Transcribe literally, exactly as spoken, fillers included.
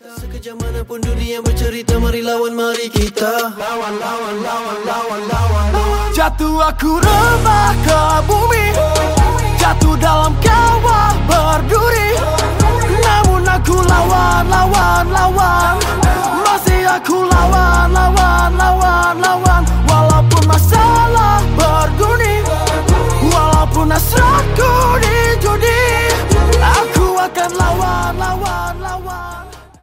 Sekejap manapun dunia bercerita, mari lawan, mari kita lawan, lawan, lawan, lawan, lawan, lawan. Jatuh aku rebah ke bumi, jatuh dalam kawah berduri, namun aku lawan, lawan, lawan. Masih aku lawan, lawan, lawan, lawan. Walaupun masalah berguni, walaupun hasratku di judi, aku akan lawan, lawan.